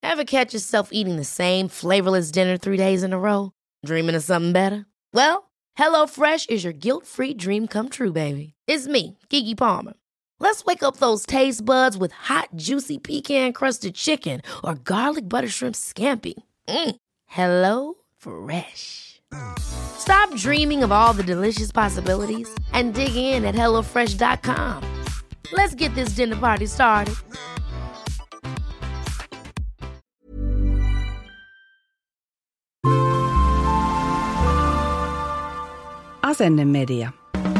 Ever catch yourself eating the same flavorless dinner 3 days in a row? Dreaming of something better? Well, HelloFresh is your guilt-free dream come true, baby. It's me, Keke Palmer. Let's wake up those taste buds with hot, juicy pecan-crusted chicken or garlic butter shrimp scampi. Hello Fresh. Stop dreaming of all the delicious possibilities and dig in at HelloFresh.com. Let's get this dinner party started. Asennemedia.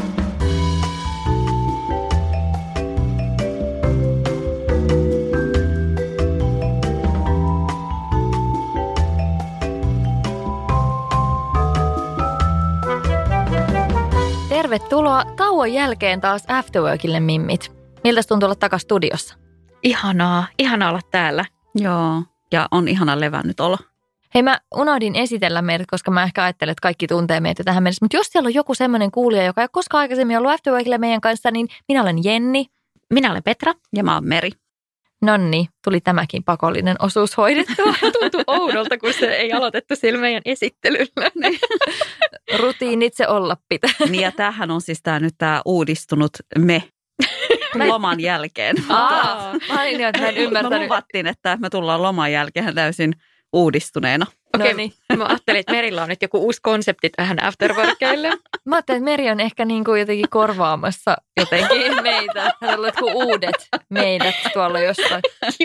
Tervetuloa tauon jälkeen taas Afterworkille, mimmit. Miltä tuntuu olla takas studiossa? Ihana olla täällä. Joo, ja on ihana levännyt olo. Hei, mä unohdin esitellä meidät, koska mä ehkä ajattelen, että kaikki tuntee meitä tähän mennessä. Mutta jos siellä on joku semmoinen kuulija, joka ei ole koskaan aikaisemmin ollut Afterworkille meidän kanssa, niin minä olen Jenni. Minä olen Petra. Ja mä oon Meri. Nonni, tuli tämäkin pakollinen osuus hoidettua. Tuntui oudolta, kun se ei aloitettu sillä meidän esittelyllä. Rutiinit se olla pitää. Niin ja tämähän on siis nyt tämä uudistunut me loman jälkeen. Mä olin jo, että mä en ymmärtänyt. Me luvattiin, että me tullaan loman jälkeen täysin uudistuneena. Okei, mä ajattelin, että Merillä on nyt joku uusi konsepti tähän Afterworkille. Mä ajattelin, että Meri on ehkä niin kuin jotenkin korvaamassa jotenkin meitä. Hänellä on jotkut uudet meidät tuolla jossain.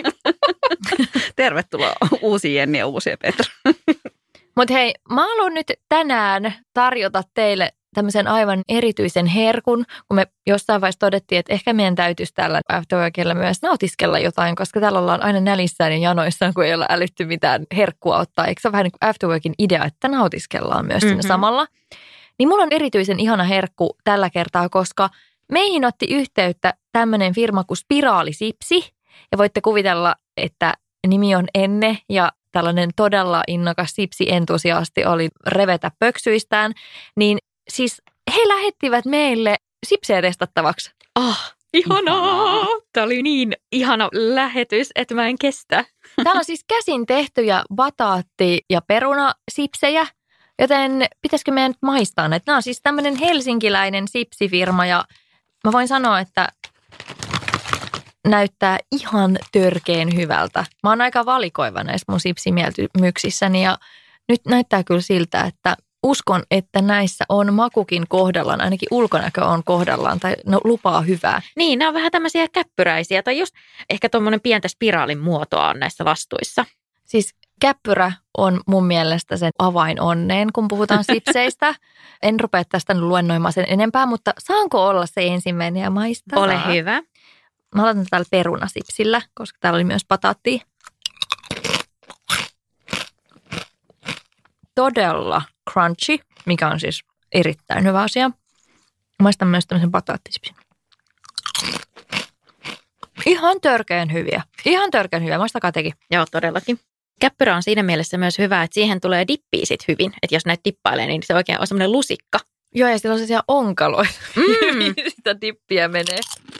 Tervetuloa uusi Jenni ja uusia Petra. Mutta hei, mä haluan nyt tänään tarjota teille tämmöisen aivan erityisen herkun, kun me jossain vaiheessa todettiin, että ehkä meidän täytyisi tällä Afterworkilla myös nautiskella jotain, koska täällä ollaan aina nälissään ja janoissaan, kun ei olla älytty mitään herkkua ottaa. Eikö se ole vähän niin kuin Afterworkin idea, että nautiskellaan myös siinä samalla? Niin mulla on erityisen ihana herkku tällä kertaa, koska meihin otti yhteyttä tämmöinen firma kuin Spiraalisipsi. Ja voitte kuvitella, että nimi on Enne ja tällainen todella innokas sipsi-entusiasti oli revetä pöksyistään, niin siis he lähettivät meille sipsejä testattavaksi. Ihanaa! Tämä oli niin ihana lähetys, että mä en kestä. Täällä on siis käsin tehtyjä bataatti- ja perunasipsejä, joten pitäisikö meidän nyt maistaa ne? Nämä on siis tämmöinen helsinkiläinen sipsifirma ja mä voin sanoa, että näyttää ihan törkeen hyvältä. Mä oon aika valikoiva näissä mun sipsimieltymyksissäni ja nyt näyttää kyllä siltä, että uskon, että näissä on makukin kohdallaan, ainakin ulkonäkö on kohdallaan tai no, lupaa hyvää. Niin, nämä on vähän tämmöisiä käppyräisiä tai just ehkä tuommoinen pientä spiraalin muotoa on näissä vastuissa. Siis käppyrä on mun mielestä sen avain onneen, kun puhutaan sipseistä. En rupea tästä luennoimaan sen enempää, mutta saanko olla se ensimmäinen ja maistaa? Ole hyvä. Mä aloitan täällä perunasipsillä, koska täällä oli myös bataattia. Todella crunchy, mikä on siis erittäin hyvä asia. Maistan myös tämmöisen bataattisipsin. Ihan törkeän hyviä. Maistakaa tekin. Joo, todellakin. Käppyrä on siinä mielessä myös hyvä, että siihen tulee dippiä sit hyvin. Että jos näitä dippailee, niin se oikein on semmoinen lusikka. Joo, ja sillä on sellaisia onkaloita. Sitä dippiä menee.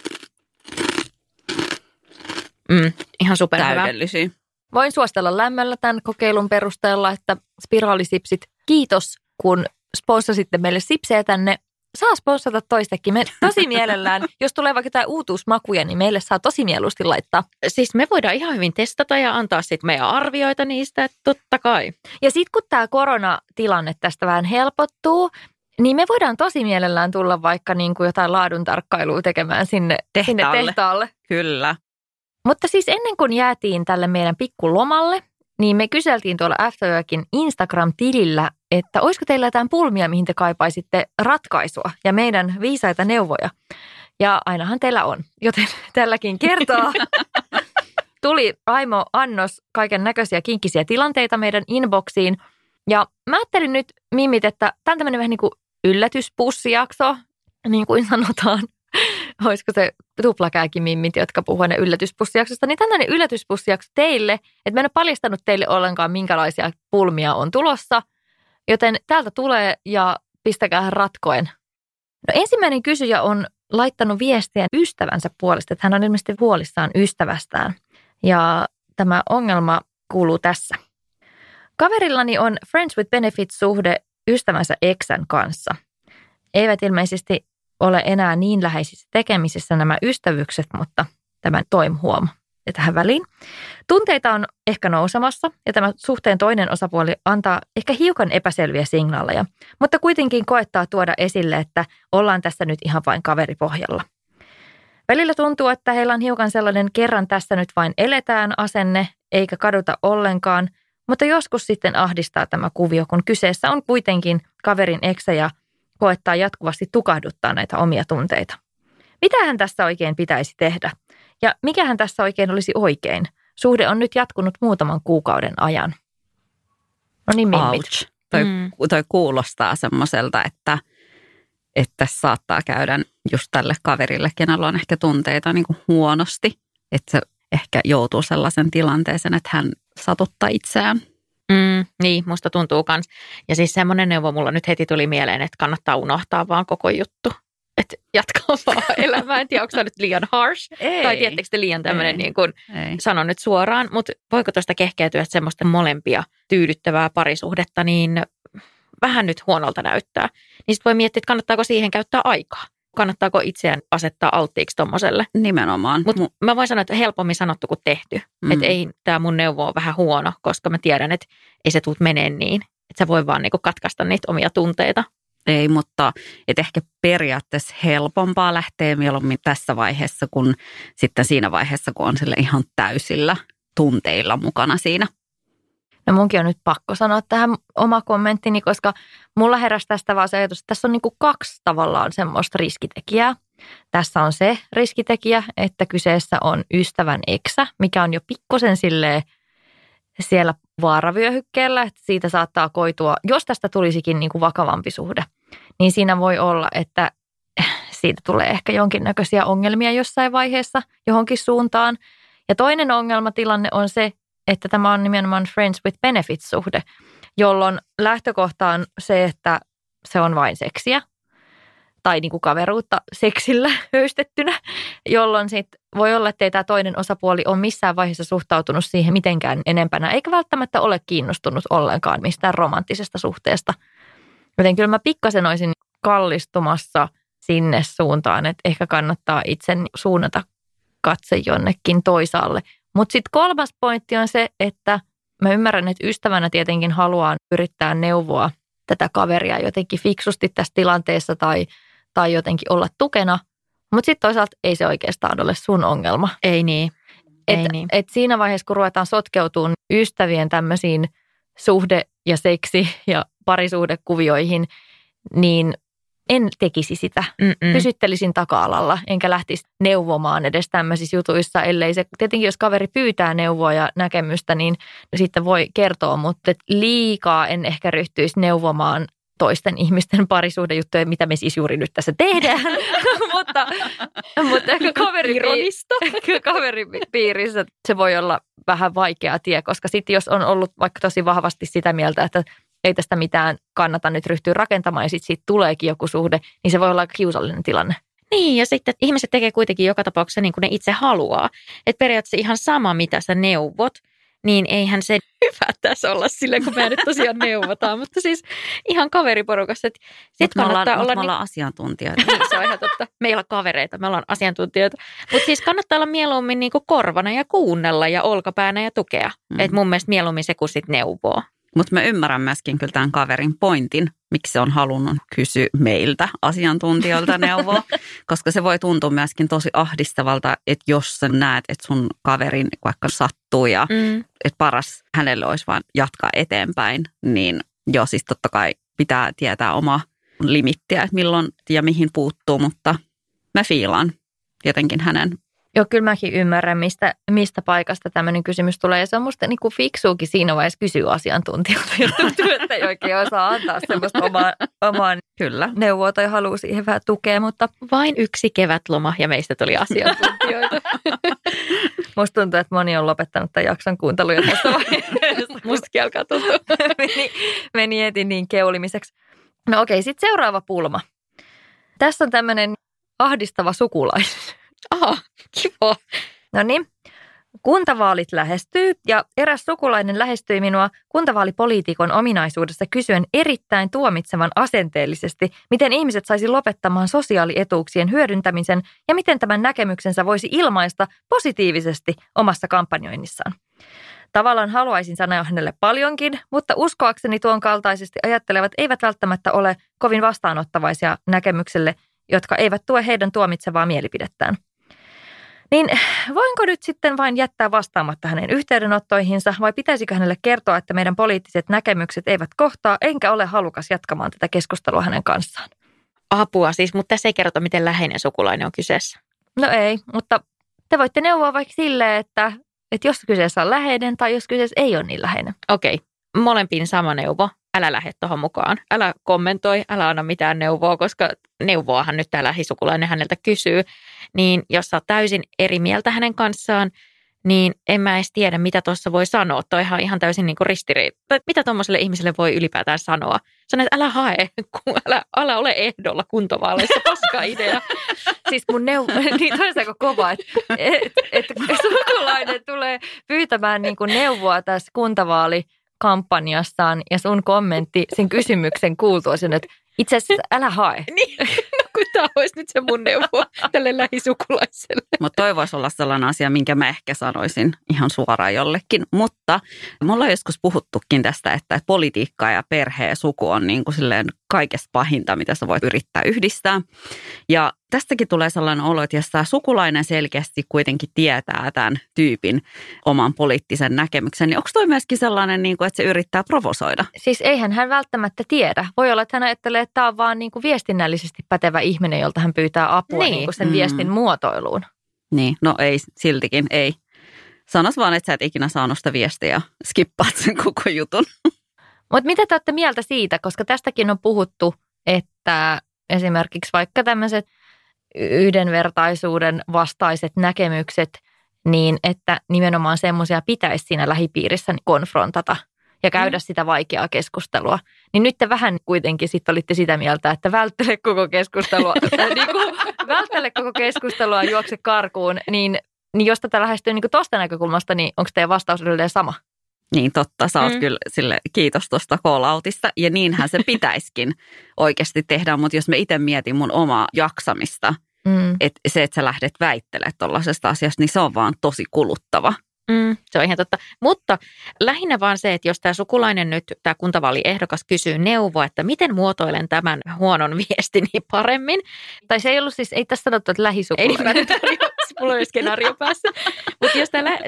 Ihan superhyvä. Täydellisiä. Voin suositella lämmöllä tämän kokeilun perusteella, että Spiraalisipsit, kiitos kun sponssasitte meille sipsejä tänne. Saa sponssata toistekin. Me tosi mielellään, jos tulee vaikka jotain uutuusmakuja, niin meille saa tosi mieluusti laittaa. Siis me voidaan ihan hyvin testata ja antaa sitten meidän arvioita niistä, että totta kai. Ja sitten kun tämä koronatilanne tästä vähän helpottuu, niin me voidaan tosi mielellään tulla vaikka niin kuin jotain laaduntarkkailua tekemään sinne tehtaalle. Kyllä. Mutta siis ennen kuin jäätiin tälle meidän pikkulomalle, niin me kyseltiin tuolla Afterworkin Instagram-tilillä, että olisiko teillä jotain pulmia, mihin te kaipaisitte ratkaisua ja meidän viisaita neuvoja. Ja ainahan teillä on, joten tälläkin kertaa tuli aimo annos kaiken näköisiä kinkkisiä tilanteita meidän inboxiin. Ja mä ajattelin nyt, mimmit, että tämä on tämmöinen vähän niin kuin yllätyspussijakso, niin kuin sanotaan. Olisiko se tuplakääkimimmit, jotka puhuu aina yllätyspussijaksosta, niin tämmöinen yllätyspussijakso teille, että mä en ole paljastanut teille ollenkaan, minkälaisia pulmia on tulossa, joten täältä tulee ja pistäkää ratkoen. No ensimmäinen kysyjä on laittanut viestiä ystävänsä puolesta, että hän on ilmeisesti huolissaan ystävästään. Ja tämä ongelma kuuluu tässä. Kaverillani on Friends with Benefits-suhde ystävänsä eksän kanssa. Eivät ilmeisesti ole enää niin läheisissä tekemisissä nämä ystävykset, mutta tämän Toim huoma. Ja tähän väliin. Tunteita on ehkä nousemassa ja tämä suhteen toinen osapuoli antaa ehkä hiukan epäselviä signaaleja, mutta kuitenkin koettaa tuoda esille, että ollaan tässä nyt ihan vain kaveripohjalla. Välillä tuntuu, että heillä on hiukan sellainen kerran tässä nyt vain eletään asenne, eikä kaduta ollenkaan, mutta joskus sitten ahdistaa tämä kuvio, kun kyseessä on kuitenkin kaverin eksä ja koettaa jatkuvasti tukahduttaa näitä omia tunteita. Mitähän tässä oikein pitäisi tehdä? Ja mikähän tässä oikein olisi oikein? Suhde on nyt jatkunut muutaman kuukauden ajan. No niin, mimmit. Toi kuulostaa semmoiselta, että saattaa käydä just tälle kaverille, kenellä on ehkä tunteita niin kuin huonosti. Että se ehkä joutuu sellaisen tilanteeseen, että hän satuttaa itseään. Niin, musta tuntuu kans. Ja siis semmoinen neuvo mulla nyt heti tuli mieleen, että kannattaa unohtaa vaan koko juttu. Että jatkaa vaan elämää. En tiedä, onko tämä nyt liian harsh? Ei. Tai tiedättekö te liian tämmöinen, niin kuin sanon nyt suoraan. Mutta voiko tuosta kehkeytyä, että semmoista molempia tyydyttävää parisuhdetta, niin vähän nyt huonolta näyttää. Niin sitten voi miettiä, että kannattaako siihen käyttää aikaa. Kannattaako itseään asettaa alttiiksi tommoselle. Nimenomaan. Mutta mä voin sanoa, että helpommin sanottu kuin tehty. Että ei tämä mun neuvo ole vähän huono, koska mä tiedän, että ei se tule menee niin. Että sä voi vaan niinku katkaista niitä omia tunteita. Ei, mutta ehkä periaatteessa helpompaa lähteä mieluummin tässä vaiheessa kuin sitten siinä vaiheessa, kun on sille ihan täysillä tunteilla mukana siinä. No munkin on nyt pakko sanoa tähän oma kommenttini, koska mulla heräsi tästä vaan se ajatus, että tässä on niinku kaksi tavallaan semmoista riskitekijää. Tässä on se riskitekijä, että kyseessä on ystävän eksä, mikä on jo pikkusen silleen siellä vaaravyöhykkeellä, että siitä saattaa koitua, jos tästä tulisikin niinku vakavampi suhde, niin siinä voi olla, että siitä tulee ehkä jonkinnäköisiä ongelmia jossain vaiheessa johonkin suuntaan. Ja toinen ongelmatilanne on se, että tämä on nimenomaan Friends with Benefits-suhde, jolloin lähtökohta on se, että se on vain seksiä tai niin kuin kaveruutta seksillä höystettynä, jolloin sitten voi olla, että ei tämä toinen osapuoli ole missään vaiheessa suhtautunut siihen mitenkään enempänä, eikä välttämättä ole kiinnostunut ollenkaan mistään romanttisesta suhteesta. Joten kyllä mä pikkasen olisin kallistumassa sinne suuntaan, että ehkä kannattaa itse suunnata katse jonnekin toisaalle. Mutta sitten kolmas pointti on se, että mä ymmärrän, että ystävänä tietenkin haluaa yrittää neuvoa tätä kaveria jotenkin fiksusti tässä tilanteessa tai jotenkin olla tukena. Mutta sitten toisaalta ei se oikeastaan ole sun ongelma. Ei niin. Et siinä vaiheessa, kun ruvetaan sotkeutumaan ystävien tämmöisiin suhde- ja seksi- ja parisuhdekuvioihin, niin en tekisi sitä. Pysyttelisin taka-alalla, enkä lähtisi neuvomaan edes tämmöisissä jutuissa, ellei se, tietenkin jos kaveri pyytää neuvoa ja näkemystä, niin sitten voi kertoa, mutta liikaa en ehkä ryhtyisi neuvomaan toisten ihmisten parisuhdejuttuja, mitä me siis juuri nyt tässä tehdään, mutta kaveripiirissä se voi olla vähän vaikea tie, koska sitten jos on ollut vaikka tosi vahvasti sitä mieltä, että ei tästä mitään kannata nyt ryhtyä rakentamaan ja sitten siitä tuleekin joku suhde, niin se voi olla kiusallinen tilanne. Niin, ja sitten ihmiset tekee kuitenkin joka tapauksessa niin kuin ne itse haluaa. Että periaatteessa ihan sama, mitä sä neuvot, niin eihän se hyvä tässä olla silleen, kun me nyt tosiaan neuvotaan. Mutta siis ihan kaveriporukassa. Sitten kannattaa olla... Me ollaan asiantuntijoita. Niin, se on ihan totta. Meillä on kavereita, me ollaan asiantuntijoita. Mutta siis kannattaa olla mieluummin niin kuin korvana ja kuunnella ja olkapäänä ja tukea. Että mun mielestä mieluummin se, kun sit neuvoo. Mutta mä ymmärrän myöskin kyllä tämän kaverin pointin, miksi se on halunnut kysyä meiltä asiantuntijoilta neuvoa, koska se voi tuntua myöskin tosi ahdistavalta, että jos sä näet, että sun kaverin vaikka sattuu ja että paras hänelle olisi vaan jatkaa eteenpäin, niin joo, siis totta kai pitää tietää oma limittiä, että milloin ja mihin puuttuu, mutta mä fiilaan jotenkin hänen. Joo, kyllä mäkin ymmärrän, mistä paikasta tämmöinen kysymys tulee. Ja se on musta niin kuin fiksuukin siinä vaiheessa kysyä asiantuntijoilta, jos tuntuu, että ei oikein osaa antaa semmoista omaa kyllä neuvoa tai haluaa siihen vähän tukea. Mutta vain yksi kevätloma ja meistä tuli asiantuntijoita. Musta tuntuu, että moni on lopettanut tämän jakson kuunteluja tässä vaiheessa. Mustakin alkaa tuntua. Meni heti niin keulimiseksi. No okei, sitten seuraava pulma. Tässä on tämmöinen ahdistava sukulainen. Aha, kiva. No niin, Kuntavaalit lähestyy ja eräs sukulainen lähestyi minua kuntavaalipoliitikon ominaisuudessa kysyen erittäin tuomitsevan asenteellisesti, miten ihmiset saisi lopettamaan sosiaalietuuksien hyödyntämisen ja miten tämän näkemyksensä voisi ilmaista positiivisesti omassa kampanjoinnissaan. Tavallaan haluaisin sanoa hänelle paljonkin, mutta uskoakseni tuon kaltaisesti ajattelevat eivät välttämättä ole kovin vastaanottavaisia näkemykselle, jotka eivät tue heidän tuomitsevaa mielipidettään. Niin voinko nyt sitten vain jättää vastaamatta hänen yhteydenottoihinsa vai pitäisikö hänelle kertoa, että meidän poliittiset näkemykset eivät kohtaa, enkä ole halukas jatkamaan tätä keskustelua hänen kanssaan? Apua siis, mutta tässä ei kerrota, miten läheinen sukulainen on kyseessä. No ei, mutta te voitte neuvoa vaikka silleen, että jos kyseessä on läheinen tai jos kyseessä ei ole niin läheinen. Okei, molempiin sama neuvo. Älä lähde tuohon mukaan. Älä kommentoi, älä anna mitään neuvoa, koska neuvoahan nyt tämä lähisukulainen häneltä kysyy. Niin jos sä oot täysin eri mieltä hänen kanssaan, niin en mä edes tiedä, mitä tuossa voi sanoa. Toi on ihan täysin niin kuin ristiriita. Mitä tuommoiselle ihmiselle voi ylipäätään sanoa? Sano, että älä hae, älä ole ehdolla kuntavaaleissa. Paska idea. Siis mun niin toisaalta kova, että sukulainen tulee pyytämään niin kuin neuvoa tässä kuntavaalikampanjassaan ja sun kommentti sen kysymyksen kuultua sen, että itse asiassa älä hae. Niin, no kun tämä olisi nyt se mun neuvo tälle lähisukulaiselle. Mutta toi voisi olla sellainen asia, minkä mä ehkä sanoisin ihan suoraan jollekin. Mutta mulla on joskus puhuttukin tästä, että politiikka ja perhe ja suku on niin kuin silleen kaikesta pahinta, mitä sä voit yrittää yhdistää. Ja tästäkin tulee sellainen olo, että jos tämä sukulainen selkeästi kuitenkin tietää tämän tyypin oman poliittisen näkemyksen, niin onko toi myöskin sellainen, että se yrittää provosoida? Siis eihän hän välttämättä tiedä. Voi olla, että hän ajattelee, että tämä on vaan niin kuin viestinnällisesti pätevä ihminen, jolta hän pyytää apua niin kuin sen viestin muotoiluun. Niin, no ei, siltikin ei. Sanois vaan, että sä et ikinä saanut sitä viestiä ja skippaat sen koko jutun. Mutta mitä te olette mieltä siitä, koska tästäkin on puhuttu, että esimerkiksi vaikka tämmöiset yhdenvertaisuuden vastaiset näkemykset, niin että nimenomaan semmoisia pitäisi siinä lähipiirissä konfrontata ja käydä sitä vaikeaa keskustelua. Niin nyt te vähän kuitenkin sitten olitte sitä mieltä, että välttele koko keskustelua, juokse karkuun, niin jos tätä lähestyy niin tuosta näkökulmasta, niin onko teidän vastaus edelleen sama? Niin totta, sä oot kyllä sille kiitos tuosta call-outista ja niinhän se pitäisikin oikeasti tehdä, mutta jos mä itse mietin mun omaa jaksamista, että se, että sä lähdet väittelemään tuollaisesta asiasta, niin se on vaan tosi kuluttava. Se on ihan totta, mutta lähinnä vaan se, että jos tämä sukulainen nyt, tämä kuntavaaliehdokas kysyy neuvoa, että miten muotoilen tämän huonon viestini paremmin. Tai se ei ollut siis, ei tässä sanottu, että lähisukulainen. Ei mulla on skenaario päässä. Mutta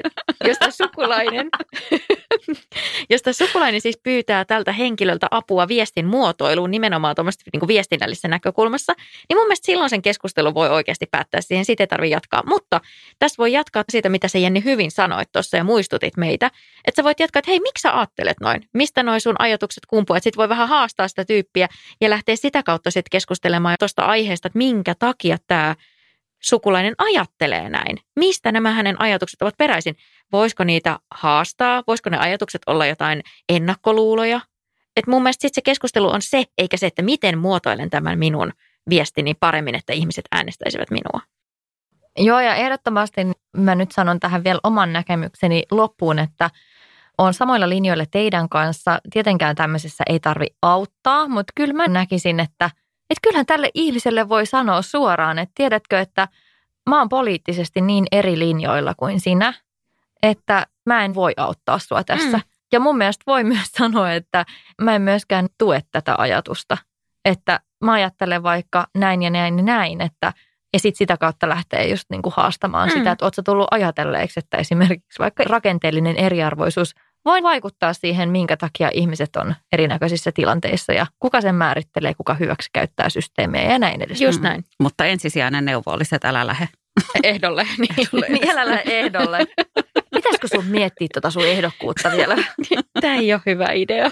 jos tämä sukulainen siis pyytää tältä henkilöltä apua viestin muotoiluun nimenomaan tuommoista niin kuin viestinnällisessä näkökulmassa, niin mun mielestä silloin sen keskustelun voi oikeasti päättää siihen. Siitä ei tarvitse jatkaa. Mutta tässä voi jatkaa siitä, mitä se Jenni hyvin sanoit tuossa ja muistutit meitä. Että sä voit jatkaa, että hei, miksi sä ajattelet noin? Mistä noi sun ajatukset kumpuaa? Että sit voi vähän haastaa sitä tyyppiä ja lähteä sitä kautta sitten keskustelemaan tuosta aiheesta, että minkä takia tämä sukulainen ajattelee näin. Mistä nämä hänen ajatukset ovat peräisin? Voisiko niitä haastaa? Voisiko ne ajatukset olla jotain ennakkoluuloja? Että mun mielestä sitten se keskustelu on se, eikä se, että miten muotoilen tämän minun viestini paremmin, että ihmiset äänestäisivät minua. Joo, ja ehdottomasti mä nyt sanon tähän vielä oman näkemykseni loppuun, että olen samoilla linjoilla teidän kanssa. Tietenkään tämmöisessä ei tarvitse auttaa, mutta kyllä mä näkisin, että kyllähän tälle ihmiselle voi sanoa suoraan, että tiedätkö, että mä oon poliittisesti niin eri linjoilla kuin sinä, että mä en voi auttaa sua tässä. Ja mun mielestä voi myös sanoa, että mä en myöskään tue tätä ajatusta. Että mä ajattelen vaikka näin ja näin ja näin, että ja sitten sitä kautta lähtee just niin kuin haastamaan sitä, että oot sä tullut ajatelleeksi, että esimerkiksi vaikka rakenteellinen eriarvoisuus voi vaikuttaa siihen, minkä takia ihmiset on erinäköisissä tilanteissa ja kuka sen määrittelee, kuka hyväksi käyttää systeemiä ja näin edes. Just näin. Mutta ensisijainen neuvo olisi, että älä lähde ehdolle. Niin älä lähde ehdolle. Pitäisikö sun miettiä tuota sun ehdokkuutta vielä? Tämä ei ole hyvä idea.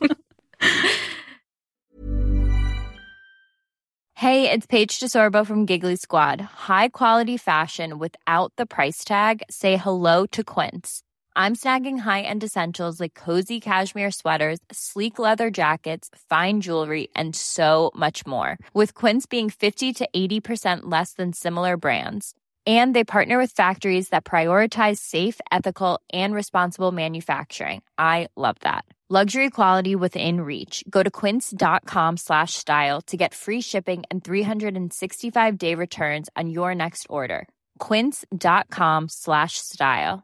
Hey, it's Paige DeSorbo from Giggly Squad. High quality fashion without the price tag. Say hello to Quince. I'm snagging high-end essentials like cozy cashmere sweaters, sleek leather jackets, fine jewelry, and so much more. With Quince being 50 to 80% less than similar brands. And they partner with factories that prioritize safe, ethical, and responsible manufacturing. I love that. Luxury quality within reach. Go to quince.com/style to get free shipping and 365-day returns on your next order. Quince.com/style.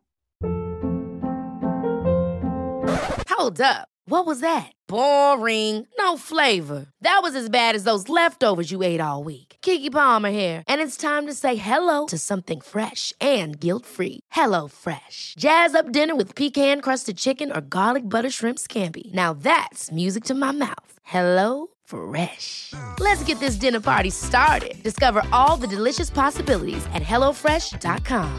Hold up. What was that? Boring. No flavor. That was as bad as those leftovers you ate all week. Keke Palmer here, and it's time to say hello to something fresh and guilt-free. Hello Fresh. Jazz up dinner with pecan-crusted chicken or garlic butter shrimp scampi. Now that's music to my mouth. Hello Fresh. Let's get this dinner party started. Discover all the delicious possibilities at hellofresh.com.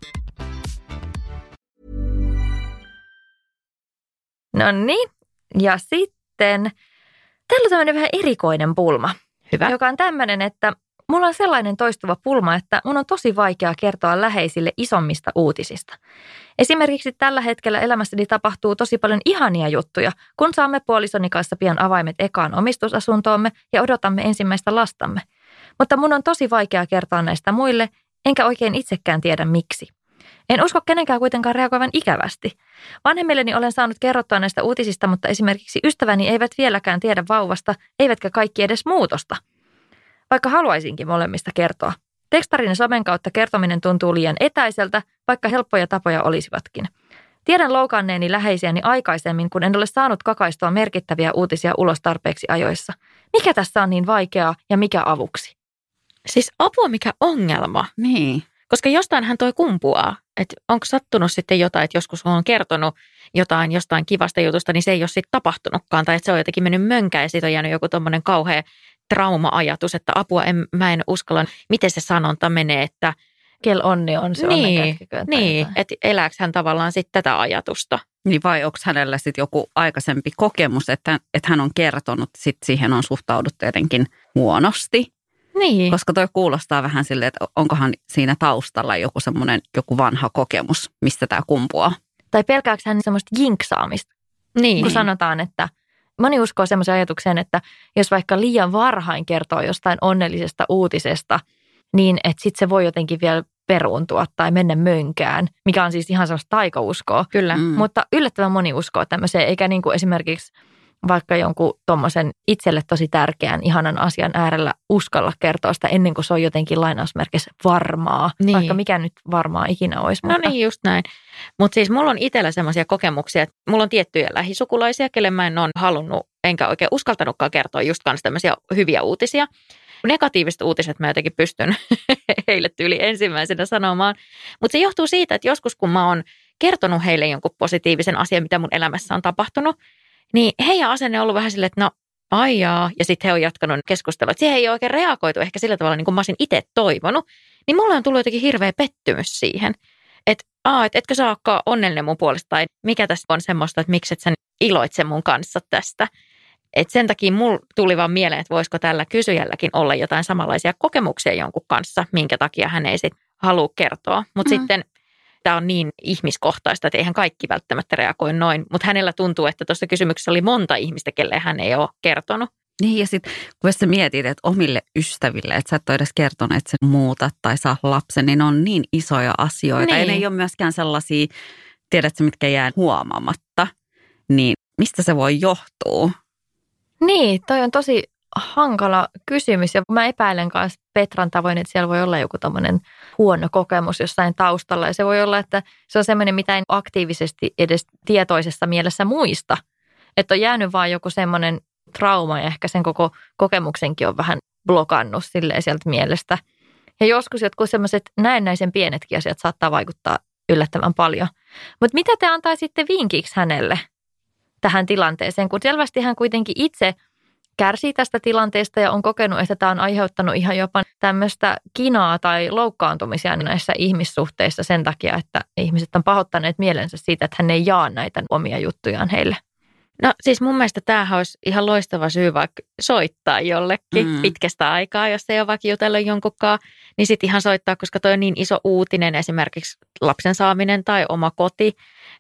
No niin, ja sitten täällä on tämmöinen vähän erikoinen pulma. Hyvä. Joka on tämmöinen, että mulla on sellainen toistuva pulma, että mun on tosi vaikea kertoa läheisille isommista uutisista. Esimerkiksi tällä hetkellä elämässäni tapahtuu tosi paljon ihania juttuja, kun saamme puolisoni kanssa pian avaimet ekaan omistusasuntoomme ja odotamme ensimmäistä lastamme. Mutta mun on tosi vaikea kertoa näistä muille, enkä oikein itsekään tiedä miksi. En usko kenenkään kuitenkaan reagoivan ikävästi. Vanhemmilleni olen saanut kerrottua näistä uutisista, mutta esimerkiksi ystäväni eivät vieläkään tiedä vauvasta, eivätkä kaikki edes muutosta. Vaikka haluaisinkin molemmista kertoa. Tekstarin ja somen kautta kertominen tuntuu liian etäiseltä, vaikka helppoja tapoja olisivatkin. Tiedän loukanneeni läheisiäni aikaisemmin, kun en ole saanut kakaistua merkittäviä uutisia ulos tarpeeksi ajoissa. Mikä tässä on niin vaikeaa ja mikä avuksi? Siis apua mikä ongelma. Niin. Koska jostainhan toi kumpuaa. Että onko sattunut sitten jotain, että joskus on kertonut jotain jostain kivasta jutusta, niin se ei ole sitten tapahtunutkaan. Tai että se on jotenkin mennyt mönkään ja siitä on jäänyt joku tommoinen kauhea trauma-ajatus, että apua mä en uskalla, miten se sanonta menee, että Kel onni on se onnenkätkiköön. Niin, että elääkö hän tavallaan sitten tätä ajatusta. Niin vai onko hänellä sitten joku aikaisempi kokemus, että hän on kertonut, sitten siihen on suhtauduttu jotenkin huonosti. Niin. Koska toi kuulostaa vähän silleen, että onkohan siinä taustalla joku vanha kokemus, mistä tämä kumpuaa. Tai pelkääkö hän semmoista jinksaamista? Niin. Kun sanotaan, että moni uskoo semmoiseen ajatukseen, että jos vaikka liian varhain kertoo jostain onnellisesta uutisesta, niin että sitten se voi jotenkin vielä peruuntua tai mennä mönkään, mikä on siis ihan semmoista taikauskoa. Kyllä. Mutta yllättävän moni uskoo tämmöiseen, eikä niin kuin esimerkiksi vaikka jonkun tommosen itselle tosi tärkeän, ihanan asian äärellä uskalla kertoa sitä ennen kuin se on jotenkin lainausmerkissä varmaa. Niin. Vaikka mikä nyt varmaa ikinä olisi. No niin, just näin. Mutta siis mulla on itsellä semmoisia kokemuksia, että mulla on tiettyjä lähisukulaisia, kelle mä en ole halunnut, enkä oikein uskaltanutkaan kertoa just kanssa tämmöisiä hyviä uutisia. Negatiiviset uutiset mä jotenkin pystyn heille tyyli ensimmäisenä sanomaan. Mutta se johtuu siitä, että joskus kun mä oon kertonut heille jonkun positiivisen asian, mitä mun elämässä on tapahtunut, niin heidän asenne on ollut vähän silleen, että no aijaa, ja sitten he on jatkanut keskustelua. Että siihen ei ole oikein reagoitu ehkä sillä tavalla, niin kuin mä olisin itse toivonut. Niin mulle on tullut jotenkin hirveä pettymys siihen, että etkö sä olekaan onnellinen mun puolesta, tai mikä tässä on semmoista, että miksi et sä iloitse mun kanssa tästä. Et sen takia mulla tuli vaan mieleen, että voisiko tällä kysyjälläkin olla jotain samanlaisia kokemuksia jonkun kanssa, minkä takia hän ei sitten halua kertoa. Mutta sitten tämä on niin ihmiskohtaista, että eihän kaikki välttämättä reagoi noin. Mutta hänellä tuntuu, että tuossa kysymyksessä oli monta ihmistä, kelle hän ei ole kertonut. Niin ja sitten kun sä mietit, että omille ystäville, että sä et ole edes kertonut, että sä muutat tai saa lapsen, niin ne on niin isoja asioita. Niin. Ja ne ei ole myöskään sellaisia, tiedätkö, mitkä jää huomaamatta. Niin mistä se voi johtua? Niin, toi on tosi hankala kysymys. Ja mä epäilen kanssa Petran tavoin, että siellä voi olla joku tommoinen huono kokemus jossain taustalla. Ja se voi olla, että se on semmoinen, mitä en aktiivisesti edes tietoisessa mielessä muista. Että on jäänyt vaan joku semmoinen trauma ja ehkä sen koko kokemuksenkin on vähän blokannut silleen sieltä mielestä. Ja joskus jotkut semmoiset näennäisen pienetkin asiat saattaa vaikuttaa yllättävän paljon. Mutta mitä te antaisitte vinkiksi hänelle tähän tilanteeseen, kun selvästi hän kuitenkin itse kärsii tästä tilanteesta ja on kokenut, että tämä on aiheuttanut ihan jopa tämmöistä kinaa tai loukkaantumisia näissä ihmissuhteissa sen takia, että ihmiset on pahoittaneet mielensä siitä, että hän ei jaa näitä omia juttujaan heille. No siis mun mielestä tämähän olisi ihan loistava syy vaikka soittaa jollekin pitkästä aikaa, jos ei ole vaikka jutellut jonkunkaan, niin sitten ihan soittaa, koska toi on niin iso uutinen, esimerkiksi lapsen saaminen tai oma koti,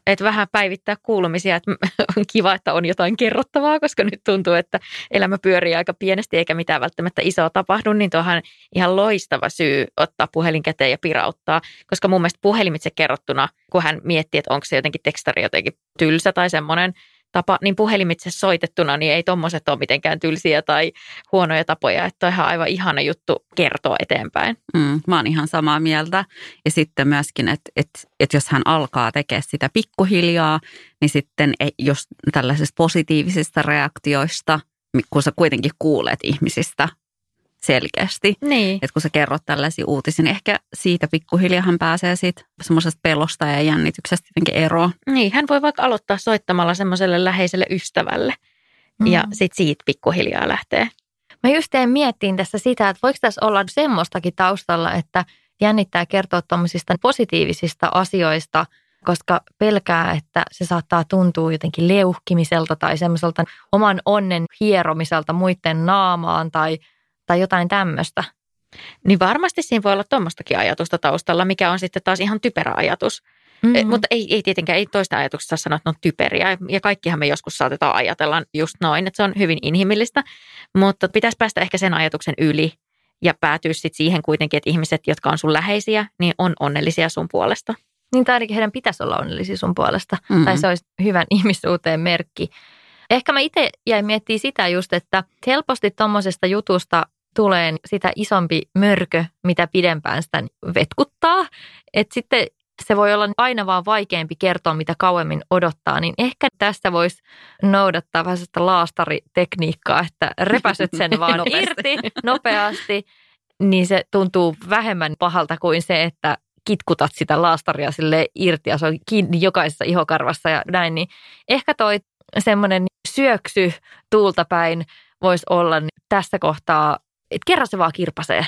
Että vähän päivittää kuulumisia, että on kiva, että on jotain kerrottavaa, koska nyt tuntuu, että elämä pyörii aika pienesti eikä mitään välttämättä isoa tapahdu, niin tuohan ihan loistava syy ottaa puhelin käteen ja pirauttaa, koska mun mielestä puhelimitse kerrottuna, kun hän miettii, että onko se jotenkin tekstari jotenkin tylsä tai semmoinen tapa, niin puhelimitse soitettuna, niin ei tommoset ole mitenkään tylsiä tai huonoja tapoja, että on ihan aivan ihana juttu kertoa eteenpäin. Mä oon ihan samaa mieltä. Ja sitten myöskin, että jos hän alkaa tekemään sitä pikkuhiljaa, niin sitten jos tällaisista positiivisista reaktioista, kun sä kuitenkin kuulet ihmisistä selkeästi, niin. Että kun sä kerrot tällaisia uutisia, niin ehkä siitä pikkuhiljaa hän pääsee siitä semmoisesta pelosta ja jännityksestä jotenkin eroon. Niin, hän voi vaikka aloittaa soittamalla semmoiselle läheiselle ystävälle ja sitten siitä pikkuhiljaa lähtee. Mä just tein miettiin tässä sitä, että voiko tässä olla semmoistakin taustalla, että jännittää kertoa tuommoisista positiivisista asioista, koska pelkää, että se saattaa tuntua jotenkin leuhkimiselta tai semmoiselta oman onnen hieromiselta muiden naamaan tai jotain tämmöistä. Niin varmasti siinä voi olla tuommoistakin ajatusta taustalla, mikä on sitten taas ihan typerä ajatus. Mutta ei tietenkään, ei toista ajatuksesta saa sanoa, että ne on typeriä. Ja kaikkihan me joskus saatetaan ajatella just noin, että se on hyvin inhimillistä. Mutta pitäisi päästä ehkä sen ajatuksen yli ja päätyä sitten siihen kuitenkin, että ihmiset, jotka on sun läheisiä, niin on onnellisia sun puolesta. Niin tai ainakin heidän pitäisi olla onnellisia sun puolesta. Tai se olisi hyvän ihmissuuteen merkki. Ehkä mä itse jäin miettimään sitä just, että helposti tuommoisesta jutusta tulee sitä isompi mörkö, mitä pidempään sitä vetkuttaa. Että sitten se voi olla aina vaan vaikeampi kertoa, mitä kauemmin odottaa. Niin ehkä tästä voisi noudattaa vähän sellaista laastaritekniikkaa, että repäset sen vaan irti nopeasti. Niin se tuntuu vähemmän pahalta kuin se, että kitkutat sitä laastaria sille irti ja se on kiinni jokaisessa ihokarvassa ja näin. Niin ehkä toi semmoinen syöksy tuulta päin voisi olla tässä kohtaa, että kerran se vaan kirpasee.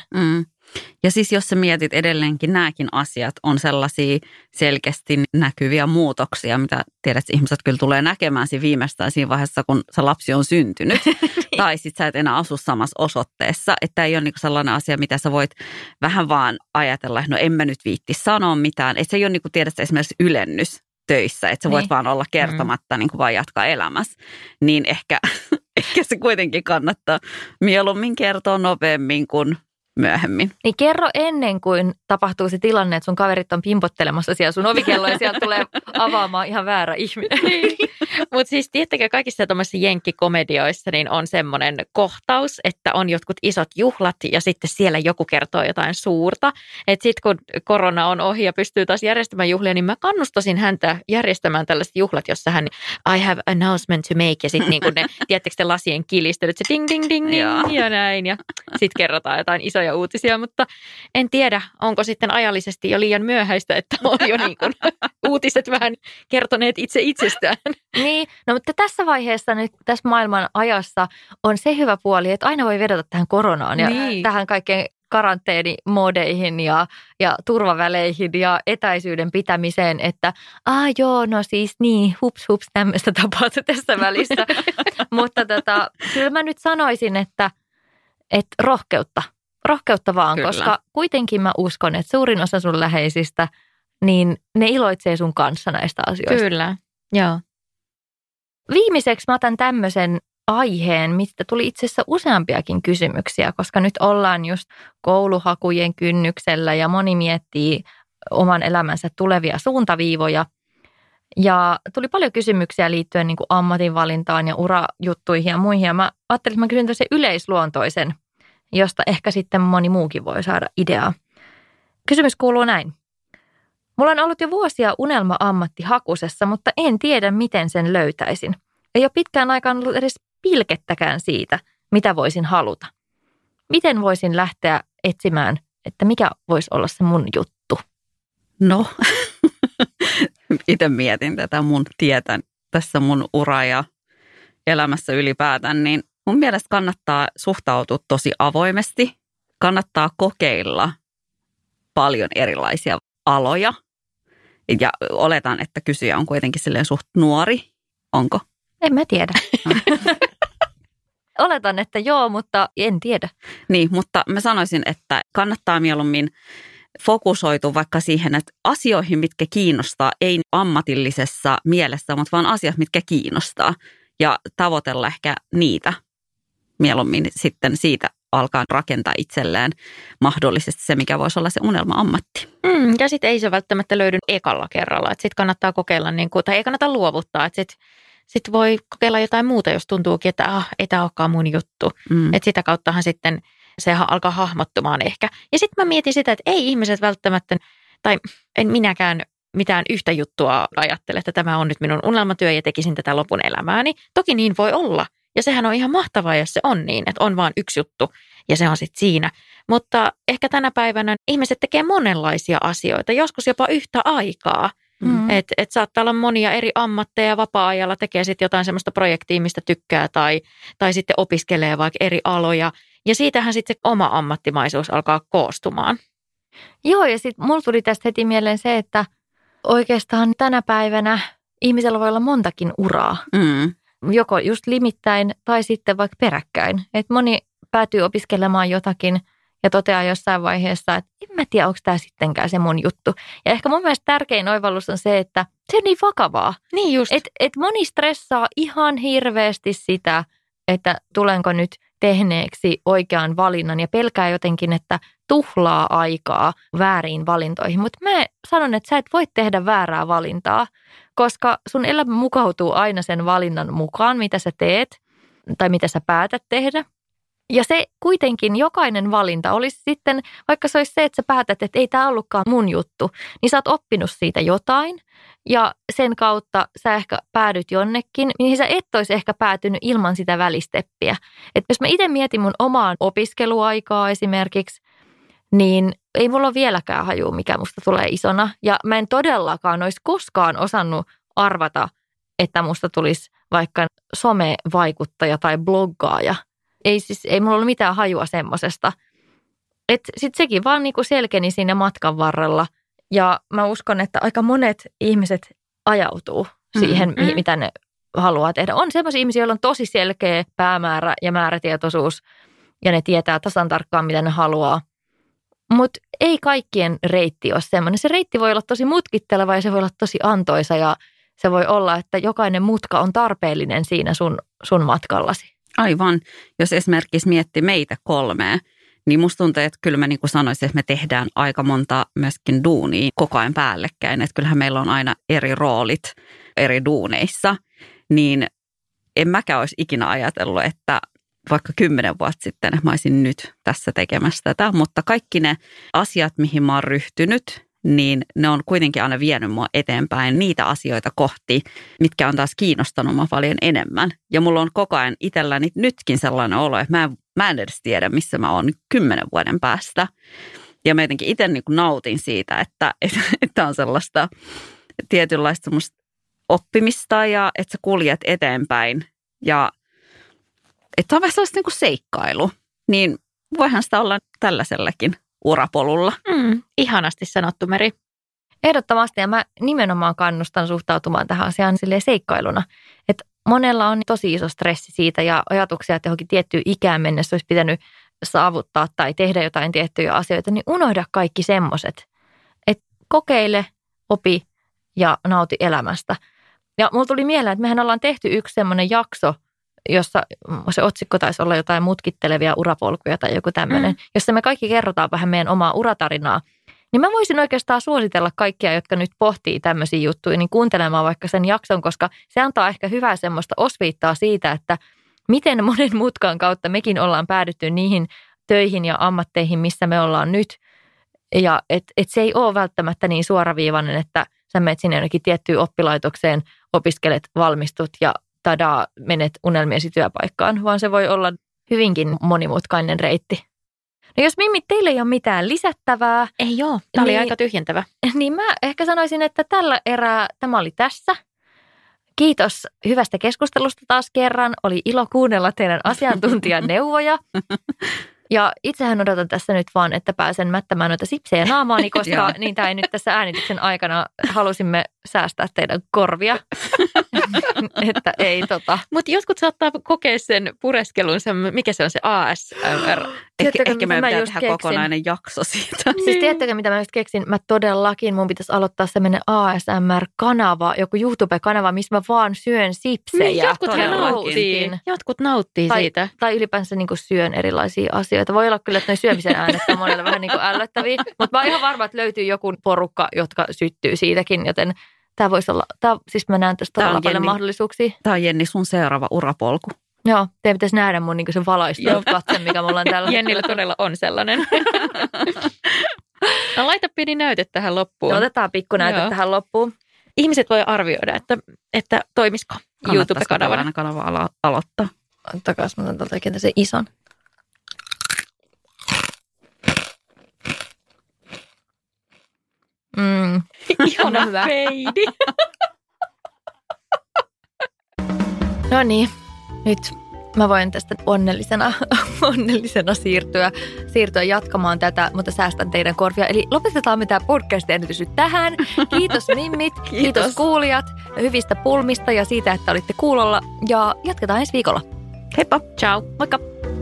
Ja siis jos sä mietit edelleenkin, nämäkin asiat on sellaisia selkeästi näkyviä muutoksia, mitä tiedät, että ihmiset kyllä tulee näkemään viimeistään siinä vaiheessa, kun se lapsi on syntynyt. Tai sit sä et enää asu samassa osoitteessa. Että ei ole niinku sellainen asia, mitä sä voit vähän vaan ajatella, että no en mä nyt viitti sanoa mitään. Että se ei ole niinku tiedät esimerkiksi ylennys töissä, että sä voit vaan olla kertomatta, niin kuin vaan jatkaa elämässä. Niin ehkä se kuitenkin kannattaa mieluummin kertoa nopeammin kuin myöhemmin. Niin kerro ennen kuin tapahtuu se tilanne, että sun kaverit on pimpottelemassa siellä sun ovikelloa ja sieltä tulee avaamaan ihan väärä ihminen. Mutta siis tiedättekö, kaikissa tuommoisissa jenkkikomedioissa niin on semmoinen kohtaus, että on jotkut isot juhlat ja sitten siellä joku kertoo jotain suurta. Että sitten kun korona on ohi ja pystyy taas järjestämään juhlia, niin mä kannustasin häntä järjestämään tällaiset juhlat, jossa hän I have announcement to make ja sitten niin kuin ne, tiedättekö te lasien kilistelyt, se ding ding ding ding ja näin ja sitten kerrotaan jotain isoja uutisia, mutta en tiedä, onko sitten ajallisesti jo liian myöhäistä, että on jo niin kuin uutiset vähän kertoneet itse itsestään. Niin, no mutta tässä vaiheessa nyt tässä maailman ajassa on se hyvä puoli, että aina voi vedota tähän koronaan ja tähän kaikkeen karanteenimodeihin ja turvaväleihin ja etäisyyden pitämiseen, että no siis niin, hups, tämmöistä tapahtui tässä välissä. Mutta kyllä mä nyt sanoisin, että rohkeutta vaan, kyllä. Koska kuitenkin mä uskon, että suurin osa sun läheisistä, niin ne iloitsee sun kanssa näistä asioista. Kyllä, joo. Viimeiseksi mä otan tämmöisen aiheen, mistä tuli itse asiassa useampiakin kysymyksiä, koska nyt ollaan just kouluhakujen kynnyksellä ja moni miettii oman elämänsä tulevia suuntaviivoja. Ja tuli paljon kysymyksiä liittyen niin kuin ammatinvalintaan ja urajuttuihin ja muihin. Ja mä ajattelin, että mä kysyn tämmöisen yleisluontoisen, josta ehkä sitten moni muukin voi saada ideaa. Kysymys kuuluu näin. Mulla on ollut jo vuosia unelma-ammatti hakusessa, mutta en tiedä, miten sen löytäisin. Ei ole pitkään aikaan ollut edes pilkettäkään siitä, mitä voisin haluta. Miten voisin lähteä etsimään, että mikä voisi olla se mun juttu? No, itse mietin tätä mun tietä tässä mun ura ja elämässä ylipäätään, niin mun mielestä kannattaa suhtautua tosi avoimesti. Kannattaa kokeilla paljon erilaisia aloja. Ja oletan, että kysyjä on kuitenkin silleen suht nuori. Onko? En mä tiedä. Oletan, että joo, mutta en tiedä. Niin, mutta mä sanoisin, että kannattaa mieluummin fokusoitu vaikka siihen, että asioihin, mitkä kiinnostaa, ei ammatillisessa mielessä, mutta vaan asiat, mitkä kiinnostaa. Ja tavoitella ehkä niitä mieluummin sitten siitä alkaa rakentaa itselleen mahdollisesti se, mikä voisi olla se unelma-ammatti. Ja sitten ei se välttämättä löydy ekalla kerralla. Sitten kannattaa kokeilla, tai ei kannata luovuttaa. Sitten voi kokeilla jotain muuta, jos tuntuukin, että ei tämä olekaan mun juttu. Että sitä kauttahan sitten se alkaa hahmottumaan ehkä. Ja sitten mä mietin sitä, että ei ihmiset välttämättä, tai en minäkään mitään yhtä juttua ajattele, että tämä on nyt minun unelmatyö ja tekisin tätä lopun elämääni. Toki niin voi olla. Ja sehän on ihan mahtavaa, jos se on niin, että on vaan yksi juttu ja se on sitten siinä. Mutta ehkä tänä päivänä ihmiset tekee monenlaisia asioita, joskus jopa yhtä aikaa. Et saattaa olla monia eri ammatteja, vapaa-ajalla tekee sitten jotain semmoista projektia, mistä tykkää tai sitten opiskelee vaikka eri aloja. Ja siitähän sitten se oma ammattimaisuus alkaa koostumaan. Joo, ja sitten mulla tuli tästä heti mieleen se, että oikeastaan tänä päivänä ihmisellä voi olla montakin uraa. Joko just limittäin tai sitten vaikka peräkkäin. Et moni päätyy opiskelemaan jotakin ja toteaa jossain vaiheessa, että en mä tiedä, onko tämä sittenkään se mun juttu. Ja ehkä mun mielestä tärkein oivallus on se, että se on niin vakavaa. Niin just. Et moni stressaa ihan hirveästi sitä, että tulenko nyt tehneeksi oikean valinnan ja pelkää jotenkin, että tuhlaa aikaa vääriin valintoihin. Mutta mä sanon, että sä et voi tehdä väärää valintaa, koska sun elämä mukautuu aina sen valinnan mukaan, mitä sä teet tai mitä sä päätät tehdä. Ja se kuitenkin jokainen valinta olisi sitten, vaikka se olisi se, että sä päätät, että ei tämä ollutkaan mun juttu, niin sä oot oppinut siitä jotain ja sen kautta sä ehkä päädyt jonnekin, niin sä et olisi ehkä päätynyt ilman sitä välisteppiä. Että jos mä itse mietin mun omaan opiskeluaikaa esimerkiksi, niin ei mulla ole vieläkään hajua, mikä musta tulee isona. Ja mä en todellakaan olisi koskaan osannut arvata, että musta tulisi vaikka somevaikuttaja tai bloggaaja. Ei mulla ollut mitään hajua semmosesta. Että sitten sekin vaan niinku selkeni siinä matkan varrella. Ja mä uskon, että aika monet ihmiset ajautuu siihen, mitä ne haluaa tehdä. On semmoisia ihmisiä, joilla on tosi selkeä päämäärä ja määrätietoisuus. Ja ne tietää tasan tarkkaan, mitä ne haluaa. Mutta ei kaikkien reitti ole semmoinen. Se reitti voi olla tosi mutkitteleva ja se voi olla tosi antoisa. Ja se voi olla, että jokainen mutka on tarpeellinen siinä sun matkallasi. Aivan. Jos esimerkiksi miettii meitä kolmea, niin musta tuntuu, että kyllä mä niin kuin sanoisin, että me tehdään aika monta myöskin duunia koko ajan päällekkäin. Että kyllähän meillä on aina eri roolit eri duuneissa. Niin en mäkään olisi ikinä ajatellut, että vaikka 10 vuotta sitten mä olisin nyt tässä tekemässä tätä. Mutta kaikki ne asiat, mihin mä oon ryhtynyt, niin ne on kuitenkin aina vienyt mua eteenpäin niitä asioita kohti, mitkä on taas kiinnostanut mua paljon enemmän. Ja mulla on koko ajan itselläni nytkin sellainen olo, että mä en edes tiedä, missä mä oon 10 vuoden päästä. Ja mä jotenkin itse niin kuin nautin siitä, että on sellaista tietynlaista semmoista oppimista ja että sä kuljet eteenpäin. Ja että on vähän sellaista niin kuin seikkailu, niin voihan sitä olla tällaisellakin urapolulla. Ihanasti sanottu, Meri. Ehdottomasti, ja mä nimenomaan kannustan suhtautumaan tähän asiaan silleen seikkailuna. Että monella on tosi iso stressi siitä ja ajatuksia, että johonkin tiettyyn ikään mennessä olisi pitänyt saavuttaa tai tehdä jotain tiettyjä asioita, niin unohda kaikki semmoiset. Että kokeile, opi ja nauti elämästä. Ja mulla tuli mieleen, että mehän ollaan tehty yksi semmoinen jakso, jossa se otsikko taisi olla jotain mutkittelevia urapolkuja tai joku tämmöinen, jossa me kaikki kerrotaan vähän meidän omaa uratarinaa. Niin mä voisin oikeastaan suositella kaikkia, jotka nyt pohtii tämmöisiä juttuja, niin kuuntelemaan vaikka sen jakson, koska se antaa ehkä hyvää semmoista osviittaa siitä, että miten monen mutkan kautta mekin ollaan päädytty niihin töihin ja ammatteihin, missä me ollaan nyt. Ja et se ei ole välttämättä niin suoraviivainen, että sä menet sinne jonnekin tiettyyn oppilaitokseen, opiskelet, valmistut ja tadaa, menet unelmiesi työpaikkaan, vaan se voi olla hyvinkin monimutkainen reitti. No jos Mimmi, teillä ei ole mitään lisättävää. Ei ole, tämä oli aika tyhjentävä. Niin mä ehkä sanoisin, että tällä erää tämä oli tässä. Kiitos hyvästä keskustelusta taas kerran. Oli ilo kuunnella teidän asiantuntijan neuvoja. Ja itsehän odotan tässä nyt vaan, että pääsen mättämään noita sipsejä naamaani, koska niitä ei nyt tässä äänityksen aikana halusimme säästää teidän korvia. Että ei Mutta jotkut saattaa kokea sen pureskelun, mikä se on se ASMR. Ehkä me pitää tehdä kokonainen jakso siitä. Siis tiedättekö, mitä mä just keksin? Mä todellakin, mun pitäisi aloittaa semmoinen ASMR-kanava, joku YouTube-kanava, missä mä vaan syön sipsejä. Jotkut nauttii siitä. Tai ylipäänsä niin kuin syön erilaisia asioita. Voi olla kyllä, että noi syömisen äänet on monelle vähän niin kuin ällöttäviä. Mutta mä oon ihan varma, että löytyy joku porukka, jotka syttyy siitäkin, joten tämä voisi olla, siis mä näen tästä todella paljon mahdollisuuksia. Tämä on Jenni sun seuraava urapolku. Joo, teidän pitäisi nähdä mun niin sen valaistunut katse, mikä mulla on täällä. Jennillä todella on sellainen. No laita pieni näyte tähän loppuun. No, otetaan pikku näyte tähän loppuun. Ihmiset voi arvioida, että toimisiko YouTube-kanavana. Kannattaisiko kanava aloittaa? Ottakas, mä otan tuolta oikein sen ison. Ihana hyvä. Feidi. No niin, nyt mä voin tästä onnellisena siirtyä jatkamaan tätä, mutta säästän teidän korvia. Eli lopetetaan me tämä podcast-äänitys nyt tähän. Kiitos mimmit, kiitos kuulijat hyvistä pulmista ja siitä, että olitte kuulolla. Ja jatketaan ensi viikolla. Heippa, ciao, moikka.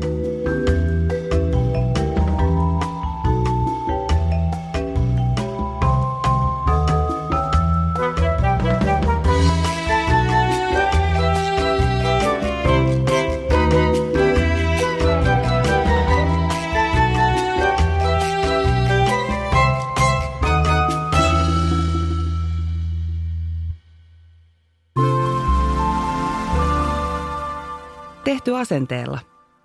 Tehty asenteella.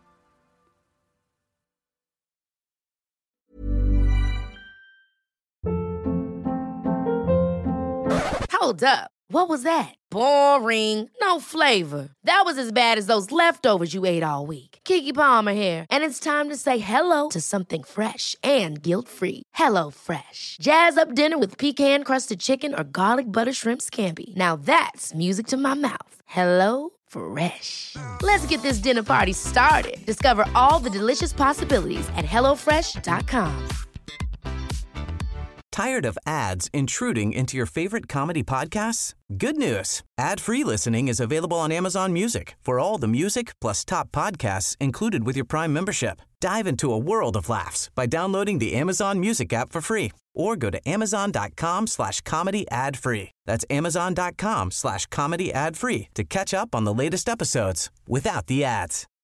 Hold up. What was that? Boring. No flavor. That was as bad as those leftovers you ate all week. Keke Palmer here, and it's time to say hello to something fresh and guilt-free. Hello Fresh. Jazz up dinner with pecan-crusted chicken or garlic butter shrimp scampi. Now that's music to my mouth. Hello Fresh. Let's get this dinner party started. Discover all the delicious possibilities at HelloFresh.com. Tired of ads intruding into your favorite comedy podcasts? Good news. Ad-free listening is available on Amazon Music for all the music plus top podcasts included with your Prime membership. Dive into a world of laughs by downloading the Amazon Music app for free or go to amazon.com/comedy ad-free. That's amazon.com/comedy ad-free to catch up on the latest episodes without the ads.